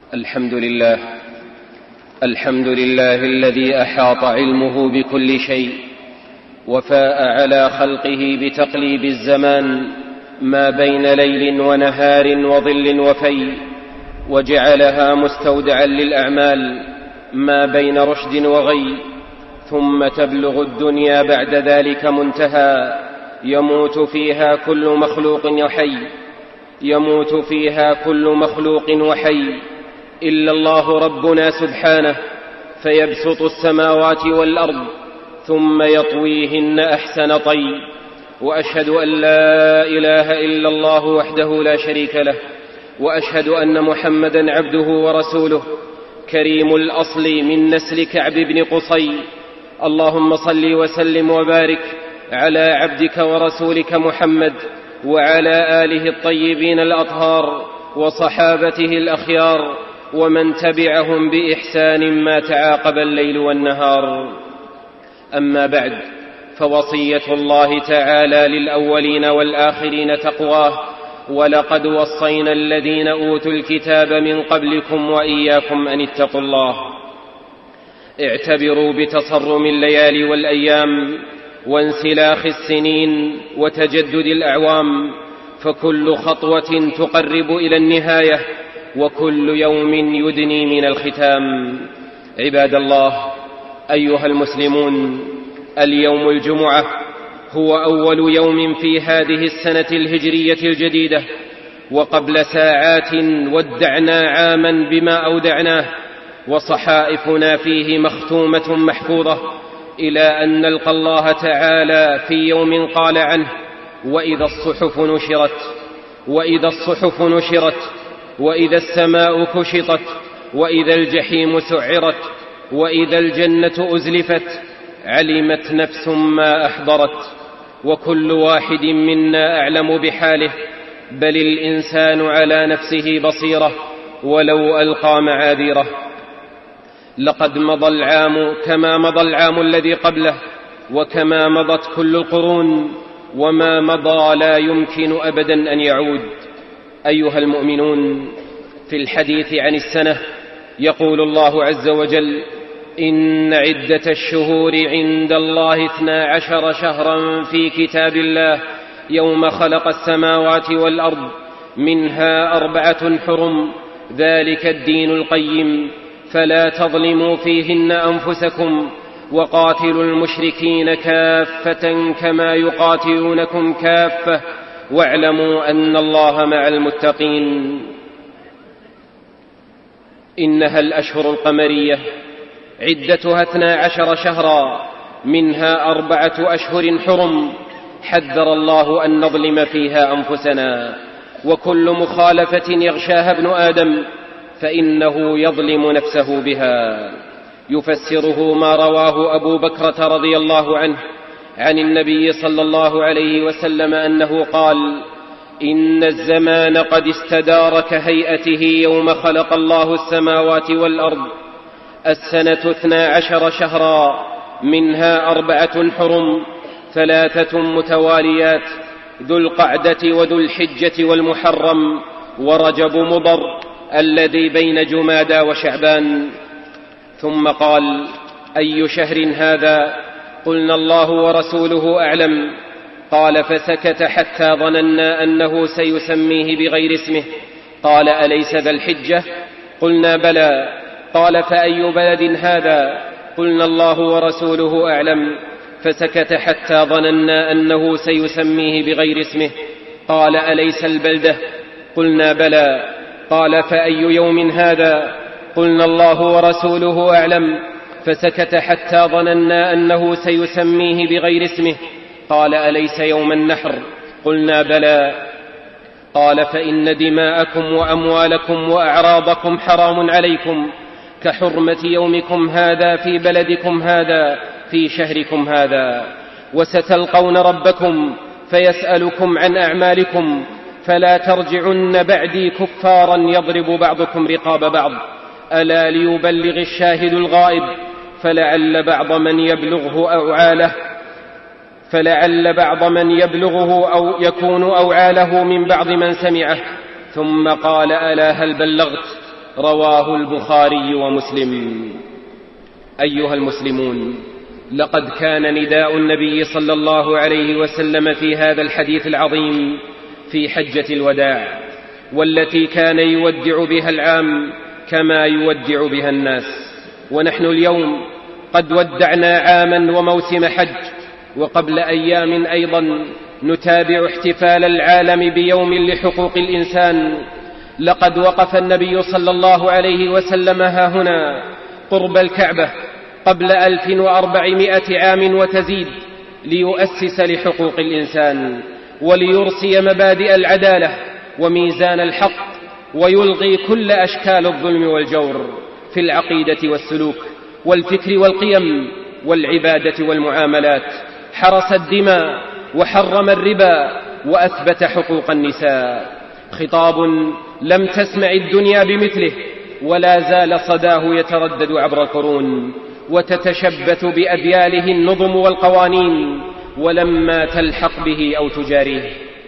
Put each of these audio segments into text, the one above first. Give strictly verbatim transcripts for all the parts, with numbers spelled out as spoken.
الحمد لله الحمد لله الذي أحاط علمه بكل شيء، وفاء على خلقه بتقليب الزمان ما بين ليل ونهار وظل وفي، وجعلها مستودعا للأعمال ما بين رشد وغي، ثم تبلغ الدنيا بعد ذلك منتهى يموت فيها كل مخلوق وحي يموت فيها كل مخلوق وحي إلا الله ربنا سبحانه، فيبسط السماوات والأرض ثم يطويهن أحسن طي. وأشهد أن لا إله إلا الله وحده لا شريك له، وأشهد أن محمدا عبده ورسوله كريم الأصل من نسل كعب بن قصي. اللهم صل وسلم وبارك على عبدك ورسولك محمد وعلى آله الطيبين الأطهار وصحابته الأخيار ومن تبعهم بإحسان ما تعاقب الليل والنهار. أما بعد، فوصية الله تعالى للأولين والآخرين تقواه: ولقد وصينا الذين أوتوا الكتاب من قبلكم وإياكم أن اتقوا الله. اعتبروا بتصرم الليالي والأيام وانسلاخ السنين وتجدد الأعوام، فكل خطوة تقرب إلى النهاية، وكل يوم يدني من الختام. عباد الله، أيها المسلمون، اليوم الجمعة هو أول يوم في هذه السنة الهجرية الجديدة، وقبل ساعات ودعنا عاما بما أودعناه، وصحائفنا فيه مختومة محفوظة إلى أن نلقى الله تعالى في يوم قال عنه: وإذا الصحف نشرت وإذا الصحف نشرت وإذا السماء كشطت وإذا الجحيم سعرت وإذا الجنة أزلفت علمت نفس ما أحضرت. وكل واحد منا أعلم بحاله، بل الإنسان على نفسه بصيرة ولو ألقى معاذيره. لقد مضى العام كما مضى العام الذي قبله، وكما مضت كل القرون، وما مضى لا يمكن أبدا أن يعود. أيها المؤمنون، في الحديث عن السنة يقول الله عز وجل: إن عدة الشهور عند الله اثنا عشر شهرا في كتاب الله يوم خلق السماوات والأرض منها أربعة حرم، ذلك الدين القيم، فلا تظلموا فيهن أنفسكم، وقاتلوا المشركين كافة كما يقاتلونكم كافة، واعلموا أن الله مع المتقين. إنها الأشهر القمرية عدتها اثنا عشر شهرا، منها أربعة أشهر حرم، حذر الله أن نظلم فيها أنفسنا، وكل مخالفة يغشاها ابن آدم فإنه يظلم نفسه بها. يفسره ما رواه أبو بكرة رضي الله عنه عن النبي صلى الله عليه وسلم أنه قال: إن الزمان قد استدار كهيئته يوم خلق الله السماوات والأرض، السنة اثنا عشر شهرا، منها أربعة حرم، ثلاثة متواليات، ذو القعدة وذو الحجة والمحرم ورجب مضر الذي بين جمادى وشعبان. ثم قال: أي شهر هذا؟ قلنا: الله ورسوله أعلم. قال: فسكت حتى ظننا أنه سيسميه بغير اسمه. قال: أليس ذا الحجة؟ قلنا: بلى. قال: فأي بلد هذا؟ قلنا: الله ورسوله أعلم. فسكت حتى ظننا أنه سيسميه بغير اسمه. قال: أليس البلدة؟ قلنا: بلى. قال: فأي يوم هذا؟ قلنا: الله ورسوله أعلم. فسكت حتى ظننا أنه سيسميه بغير اسمه. قال: أليس يوم النحر؟ قلنا: بلى. قال: فإن دماءكم وأموالكم وأعراضكم حرام عليكم كحرمة يومكم هذا في بلدكم هذا في شهركم هذا، وستلقون ربكم فيسألكم عن أعمالكم، فلا ترجعن بعدي كفارا يضرب بعضكم رقاب بعض، ألا ليبلغ الشاهد الغائب، فلعل بعض من يبلغه أوعاله فلعل بعض من يبلغه أو يكون أوعاله من بعض من سمعه. ثم قال: ألا هل بلغت؟ رواه البخاري ومسلم. أيها المسلمون، لقد كان نداء النبي صلى الله عليه وسلم في هذا الحديث العظيم في حجة الوداع، والتي كان يودع بها العام كما يودع بها الناس. ونحن اليوم قد ودعنا عاما وموسم حج، وقبل أيام أيضا نتابع احتفال العالم بيوم لحقوق الإنسان. لقد وقف النبي صلى الله عليه وسلم هاهنا قرب الكعبة قبل ألف وأربعمائة عام وتزيد، ليؤسس لحقوق الإنسان وليرسي مبادئ العدالة وميزان الحق، ويلغي كل أشكال الظلم والجور في العقيدة والسلوك والفكر والقيم والعبادة والمعاملات. حرس الدماء وحرم الربا وأثبت حقوق النساء. خطاب لم تسمع الدنيا بمثله، ولا زال صداه يتردد عبر القرون وتتشبث بأذياله النظم والقوانين ولما تلحق به أو تجاريه.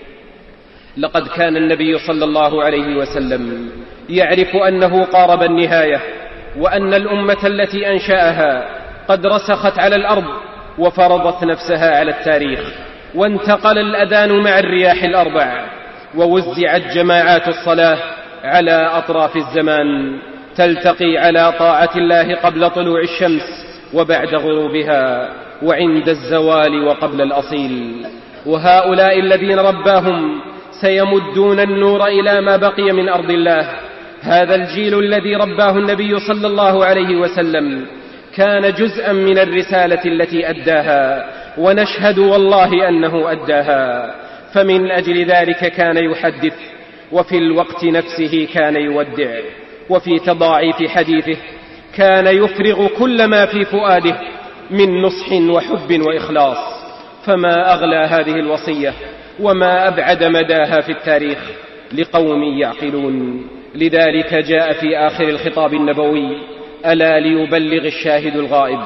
لقد كان النبي صلى الله عليه وسلم يعرف أنه قارب النهاية، وأن الأمة التي أنشأها قد رسخت على الأرض وفرضت نفسها على التاريخ، وانتقل الأذان مع الرياح الأربع، ووزعت جماعات الصلاة على أطراف الزمان، تلتقي على طاعة الله قبل طلوع الشمس وبعد غروبها وعند الزوال وقبل الأصيل. وهؤلاء الذين رباهم سيمدون النور إلى ما بقي من أرض الله. هذا الجيل الذي رباه النبي صلى الله عليه وسلم كان جزءا من الرسالة التي أداها، ونشهد والله أنه أداها. فمن أجل ذلك كان يحدث، وفي الوقت نفسه كان يودع، وفي تضاعيف حديثه كان يفرغ كل ما في فؤاده من نصح وحب وإخلاص. فما أغلى هذه الوصية وما أبعد مداها في التاريخ لقوم يعقلون. لذلك جاء في آخر الخطاب النبوي: ألا ليبلغ الشاهد الغائب.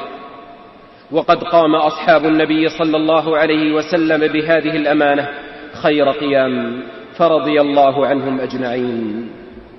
وقد قام أصحاب النبي صلى الله عليه وسلم بهذه الأمانة خير قيام، فرضي الله عنهم أجمعين.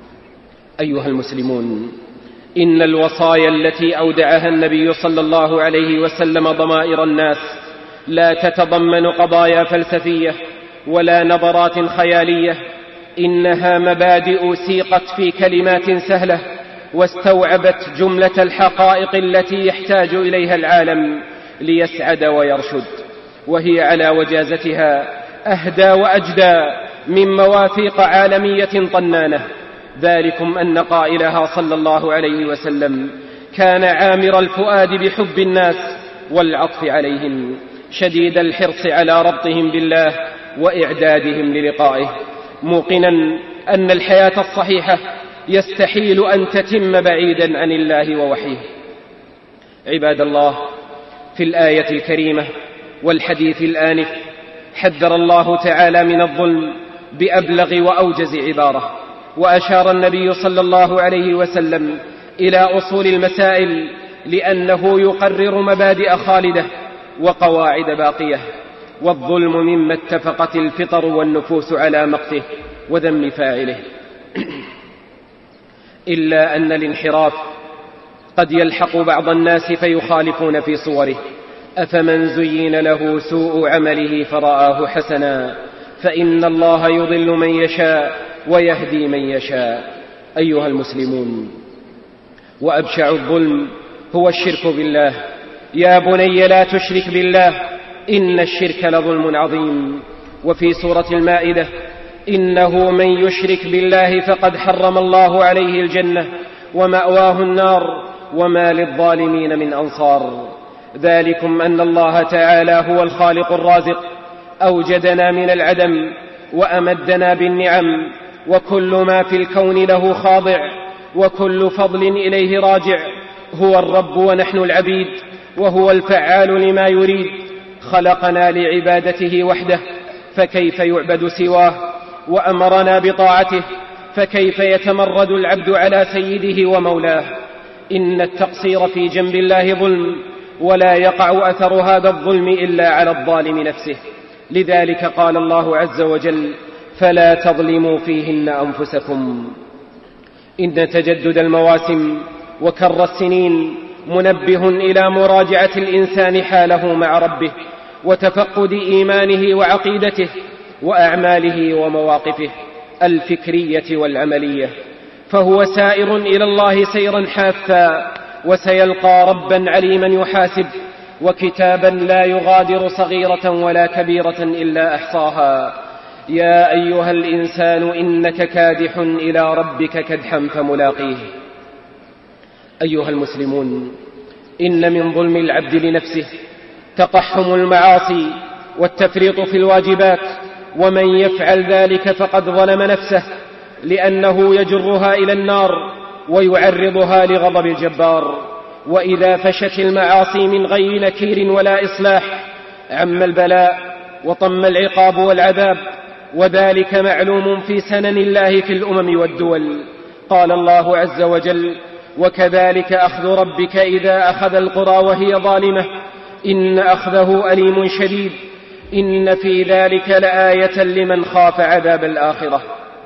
أيها المسلمون، إن الوصايا التي أودعها النبي صلى الله عليه وسلم ضمائر الناس لا تتضمن قضايا فلسفية ولا نظرات خيالية، إنها مبادئ سيقت في كلمات سهلة واستوعبت جملة الحقائق التي يحتاج إليها العالم ليسعد ويرشد، وهي على وجازتها أهدى وأجدى من مواثيق عالمية طنانة. ذلكم أن قائلها صلى الله عليه وسلم كان عامر الفؤاد بحب الناس والعطف عليهم، شديد الحرص على ربطهم بالله وإعدادهم للقائه، موقنا أن الحياة الصحيحة يستحيل أن تتم بعيدا عن الله ووحيه. عباد الله، في الآية الكريمة والحديث الآنف حذر الله تعالى من الظلم بأبلغ وأوجز عبارة، وأشار النبي صلى الله عليه وسلم إلى أصول المسائل لأنه يقرر مبادئ خالدة وقواعد باقية. والظلم مما اتفقت الفطر والنفوس على مقته وذم فاعله، إلا أن الانحراف قد يلحق بعض الناس فيخالفون في صوره. أفمن زين له سوء عمله فرآه حسنا فإن الله يضل من يشاء ويهدي من يشاء. أيها المسلمون، وأبشع الظلم هو الشرك بالله. يا بني لا تشرك بالله إن الشرك لظلم عظيم. وفي سورة المائدة: إنه من يشرك بالله فقد حرم الله عليه الجنة ومأواه النار وما للظالمين من أنصار. ذلكم أن الله تعالى هو الخالق الرازق، أوجدنا من العدم وأمدنا بالنعم، وكل ما في الكون له خاضع وكل فضل إليه راجع. هو الرب ونحن العبيد، وهو الفعال لما يريد. خلقنا لعبادته وحده، فكيف يعبد سواه؟ وأمرنا بطاعته، فكيف يتمرد العبد على سيده ومولاه؟ إن التقصير في جنب الله ظلم، ولا يقع أثر هذا الظلم إلا على الظالم نفسه. لذلك قال الله عز وجل: فلا تظلموا فيهن أنفسكم. إن تجدد المواسم وكر السنين منبه إلى مراجعة الإنسان حاله مع ربه وتفقد إيمانه وعقيدته وأعماله ومواقفه الفكرية والعملية، فهو سائر إلى الله سيرا حاثا، وسيلقى ربا عليما يحاسب، وكتابا لا يغادر صغيرة ولا كبيرة إلا أحصاها. يا أيها الإنسان إنك كادح إلى ربك كدحا فملاقيه. أيها المسلمون، إن من ظلم العبد لنفسه تقحم المعاصي والتفريط في الواجبات، ومن يفعل ذلك فقد ظلم نفسه، لأنه يجرها إلى النار ويعرضها لغضب الجبار. وإذا فشت المعاصي من غير نكير ولا إصلاح عم البلاء وطم العقاب والعذاب، وذلك معلوم في سنن الله في الأمم والدول. قال الله عز وجل: وكذلك أخذ ربك إذا أخذ القرى وهي ظالمة إن أخذه أليم شديد إن في ذلك لآية لمن خاف عذاب الآخرة.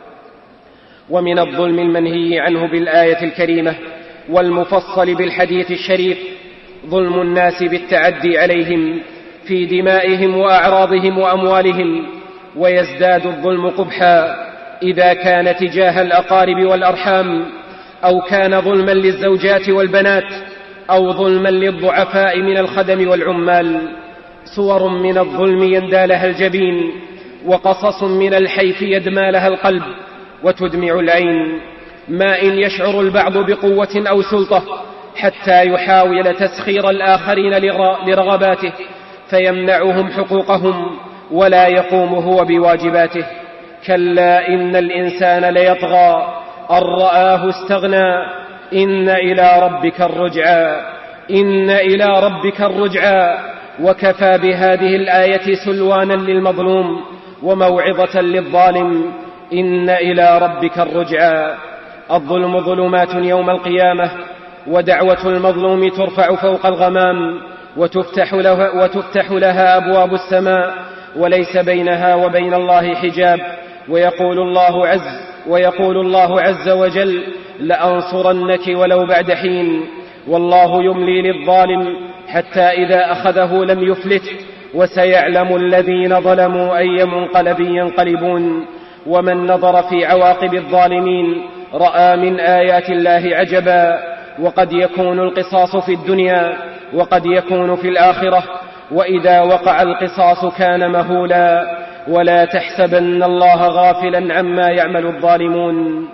ومن الظلم المنهي عنه بالآية الكريمة والمفصل بالحديث الشريف ظلم الناس بالتعدي عليهم في دمائهم وأعراضهم وأموالهم، ويزداد الظلم قبحا إذا كان تجاه الأقارب والأرحام، أو كان ظلما للزوجات والبنات، أو ظلما للضعفاء من الخدم والعمال. صور من الظلم يندى لها الجبين، وقصص من الحيف يدمى لها القلب وتدمع العين. ما إن يشعر البعض بقوة أو سلطة حتى يحاول تسخير الآخرين لرغباته فيمنعهم حقوقهم ولا يقوم هو بواجباته. كلا إن الإنسان ليطغى أن رآه استغنى إن إلى ربك الرجعى إن إلى ربك الرجعى. وكفى بهذه الآية سلوانا للمظلوم وموعظة للظالم. إن إلى ربك الرجعى. الظلم ظلمات يوم القيامة، ودعوة المظلوم ترفع فوق الغمام، وتفتح لها, وتفتح لها أبواب السماء، وليس بينها وبين الله حجاب. ويقول الله عز ويقول الله عز وجل: لأنصرنك ولو بعد حين. والله يملي للظالم حتى إذا أخذه لم يفلت، وسيعلم الذين ظلموا أي منقلب ينقلبون. ومن نظر في عواقب الظالمين رأى من آيات الله عجبا، وقد يكون القصاص في الدنيا وقد يكون في الآخرة، وإذا وقع القصاص كان مهولا. ولا تحسبن الله غافلا عما يعمل الظالمون.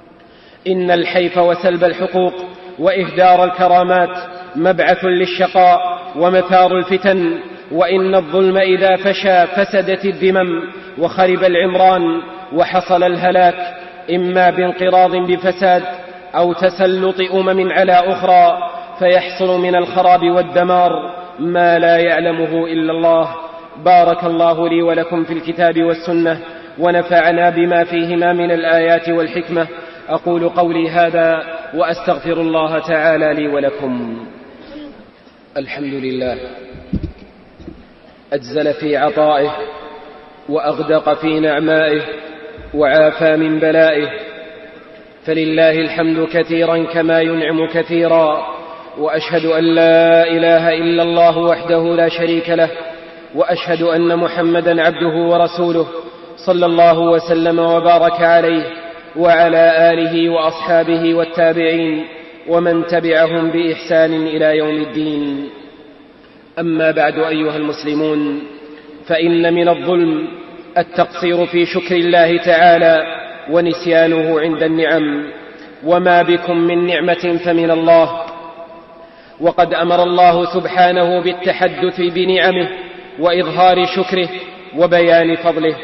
إن الحيف وسلب الحقوق وإهدار الكرامات مبعث للشقاء ومثار الفتن. وإن الظلم إذا فشى فسدت الذمم وخرب العمران وحصل الهلاك، إما بانقراض بفساد أو تسلط أمم على أخرى، فيحصل من الخراب والدمار ما لا يعلمه إلا الله. بارك الله لي ولكم في الكتاب والسنة، ونفعنا بما فيهما من الآيات والحكمة. أقول قولي هذا وأستغفر الله تعالى لي ولكم. الحمد لله، أجزل في عطائه وأغدق في نعمائه وعافى من بلائه، فلله الحمد كثيرا كما ينعم كثيرا. وأشهد أن لا إله إلا الله وحده لا شريك له، وأشهد أن محمدا عبده ورسوله صلى الله وسلم وبارك عليه وعلى آله وأصحابه والتابعين ومن تبعهم بإحسان إلى يوم الدين. أما بعد، أيها المسلمون، فإن من الظلم التقصير في شكر الله تعالى ونسيانه عند النعم. وما بكم من نعمة فمن الله، وقد أمر الله سبحانه بالتحدث بنعمه وإظهار شكره وبيان فضله.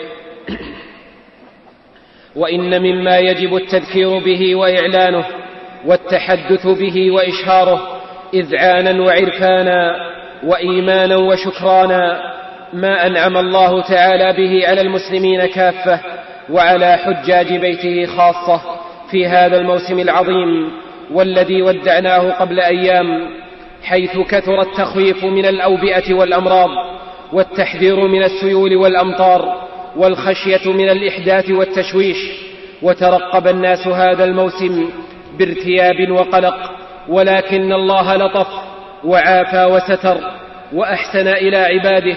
وإن مما يجب التذكير به وإعلانه والتحدث به وإشهاره إذعانا وعرفانا وإيمانا وشكرانا ما أنعم الله تعالى به على المسلمين كافة وعلى حجاج بيته خاصة في هذا الموسم العظيم والذي ودعناه قبل أيام، حيث كثر التخويف من الأوبئة والأمراض، والتحذير من السيول والأمطار، والخشية من الإحداث والتشويش، وترقب الناس هذا الموسم بارتياب وقلق، ولكن الله لطف وعافى وستر وأحسن إلى عباده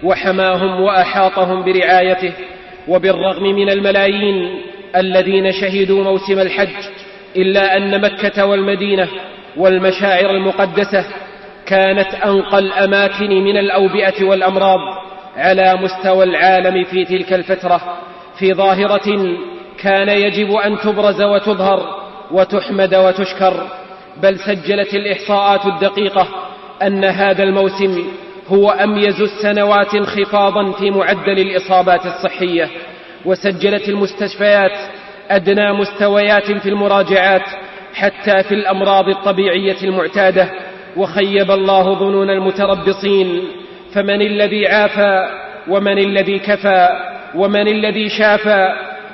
وحماهم وأحاطهم برعايته. وبالرغم من الملايين الذين شهدوا موسم الحج، إلا أن مكة والمدينة والمشاعر المقدسة كانت أنقى الأماكن من الأوبئة والأمراض على مستوى العالم في تلك الفترة، في ظاهرة كان يجب أن تبرز وتظهر وتحمد وتشكر. بل سجلت الإحصاءات الدقيقة أن هذا الموسم هو أميز السنوات انخفاضا في معدل الإصابات الصحية، وسجلت المستشفيات أدنى مستويات في المراجعات حتى في الأمراض الطبيعية المعتادة. وخيب الله ظنون المتربصين، فمن الذي عافى ومن الذي كفى ومن الذي شافى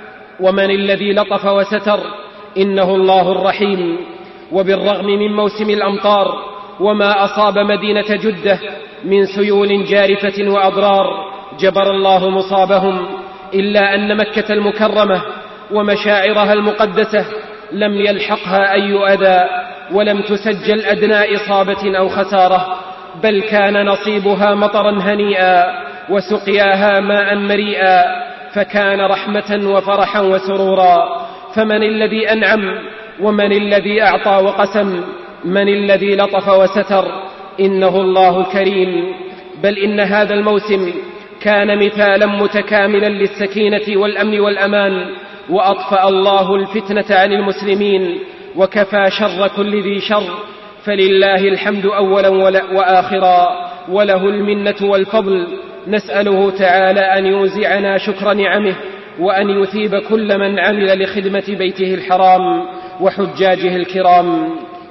ومن الذي لطف وستر؟ إنه الله الرحيم. وبالرغم من موسم الأمطار وما أصاب مدينة جدة من سيول جارفة وأضرار جبر الله مصابهم، إلا أن مكة المكرمة ومشاعرها المقدسة لم يلحقها أي أذى، ولم تسجل أدنى إصابة أو خسارة، بل كان نصيبها مطرا هنيئا وسقياها ماء مريئا، فكان رحمة وفرحا وسرورا. فمن الذي أنعم ومن الذي أعطى وقسم؟ من الذي لطف وستر؟ إنه الله الكريم. بل إن هذا الموسم كان مثالا متكاملا للسكينة والأمن والأمان، وأطفأ الله الفتنة عن المسلمين وكفى شر كل ذي شر، فلله الحمد أولا وآخرا، وله المنة والفضل. نسأله تعالى أن يوزعنا شكر نعمه، وأن يثيب كل من عمل لخدمة بيته الحرام وحجاجه الكرام.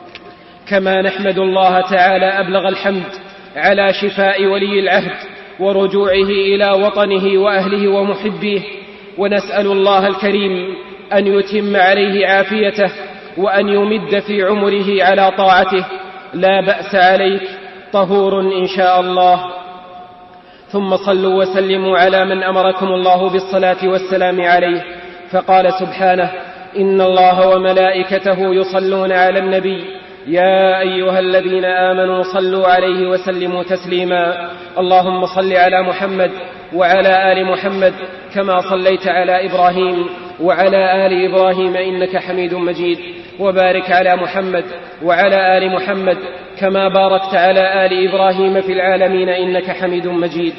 كما نحمد الله تعالى أبلغ الحمد على شفاء ولي العهد ورجوعه إلى وطنه وأهله ومحبيه، ونسأل الله الكريم أن يتم عليه عافيته وأن يمد في عمره على طاعته. لا بأس عليك، طهور إن شاء الله. ثم صلوا وسلموا على من أمركم الله بالصلاة والسلام عليه، فقال سبحانه: إن الله وملائكته يصلون على النبي يا أيها الذين آمنوا صلوا عليه وسلموا تسليما. اللهم صل على محمد وعلى آل محمد كما صليت على إبراهيم وعلى آل إبراهيم إنك حميد مجيد، وبارك على محمد وعلى آل محمد كما باركت على آل إبراهيم في العالمين إنك حميد مجيد.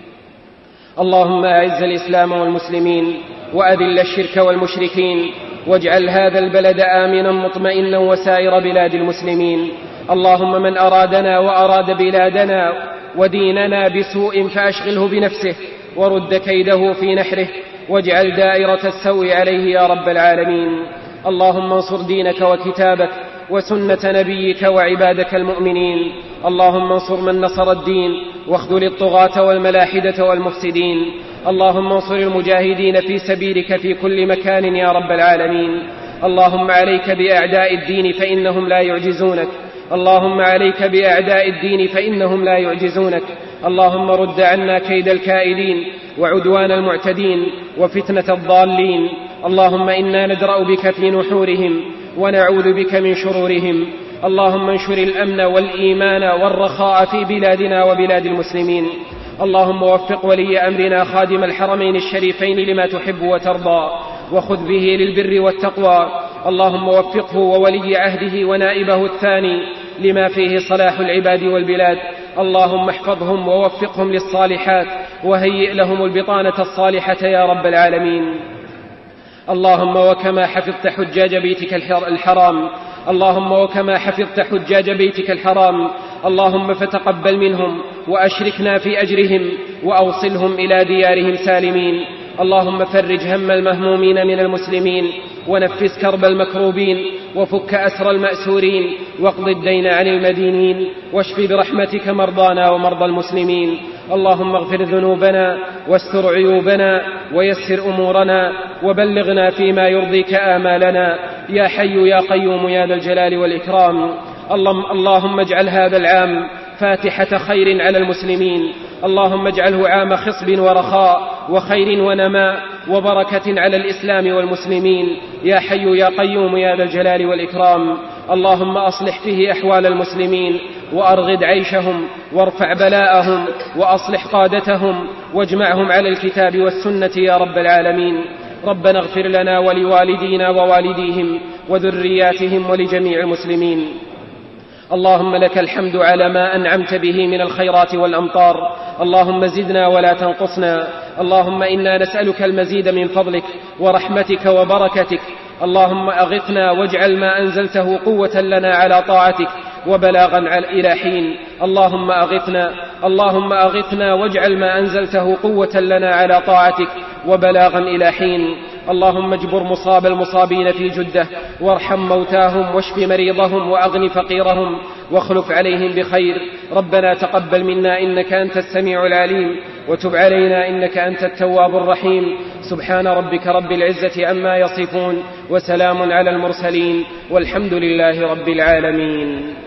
اللهم أعز الإسلام والمسلمين وأذل الشرك والمشركين، واجعل هذا البلد آمنا مطمئنا وسائر بلاد المسلمين. اللهم من أرادنا وأراد بلادنا وديننا بسوء فأشغله بنفسه ورد كيده في نحره، واجعل دائرة السوء عليه يا رب العالمين. اللهم انصر دينك وكتابك وسنة نبيك وعبادك المؤمنين. اللهم انصر من نصر الدين واخذل الطغاة والملاحدة والمفسدين. اللهم انصر المجاهدين في سبيلك في كل مكان يا رب العالمين. اللهم عليك بأعداء الدين فإنهم لا يعجزونك. اللهم عليك بأعداء الدين فإنهم لا يعجزونك. اللهم رد عنا كيد الكائدين وعدوان المعتدين وفتنة الضالين. اللهم إنا ندرأ بك في نحورهم ونعوذ بك من شرورهم. اللهم انشر الأمن والإيمان والرخاء في بلادنا وبلاد المسلمين. اللهم وفق ولي أمرنا خادم الحرمين الشريفين لما تحب وترضى، وخذ به للبر والتقوى. اللهم وفقه وولي عهده ونائبه الثاني لما فيه صلاح العباد والبلاد. اللهم احفظهم ووفقهم للصالحات وهيئ لهم البطانة الصالحة يا رب العالمين. اللهم وكما حفظت حجاج بيتك الحرام اللهم وكما حفظت حجاج بيتك الحرام اللهم فتقبل منهم وأشركنا في أجرهم وأوصلهم إلى ديارهم سالمين. اللهم فرج هم المهمومين من المسلمين ونفس كرب المكروبين وفك أسر المأسورين واقض الدين عن المدينين واشف برحمتك مرضانا ومرضى المسلمين. اللهم اغفر ذنوبنا واستر عيوبنا ويسر أمورنا وبلغنا فيما يرضيك آمالنا يا حي يا قيوم يا ذا الجلال والإكرام. اللهم اجعل هذا العام فاتحة خير على المسلمين. اللهم اجعله عام خصب ورخاء وخير ونماء وبركة على الإسلام والمسلمين يا حي يا قيوم يا ذا الجلال والإكرام. اللهم أصلح فيه أحوال المسلمين وأرغد عيشهم وارفع بلاءهم وأصلح قادتهم واجمعهم على الكتاب والسنة يا رب العالمين. ربنا اغفر لنا ولوالدينا ووالديهم وذرياتهم ولجميع المسلمين. اللهم لك الحمد على ما أنعمت به من الخيرات والأمطار، اللهم زدنا ولا تنقصنا. اللهم إنا نسألك المزيد من فضلك ورحمتك وبركتك. اللهم أغثنا واجعل ما أنزلته قوة لنا على طاعتك وبلاغا إلى حين. اللهم أغثنا اللهم أغثنا واجعل ما أنزلته قوة لنا على طاعتك وبلاغا إلى حين. اللهم اجبر مصاب المصابين في جدة وارحم موتاهم واشف مريضهم وأغن فقيرهم واخلف عليهم بخير. ربنا تقبل منا إنك أنت السميع العليم وتب علينا إنك أنت التواب الرحيم. سبحان ربك رب العزة عما يصفون وسلام على المرسلين والحمد لله رب العالمين.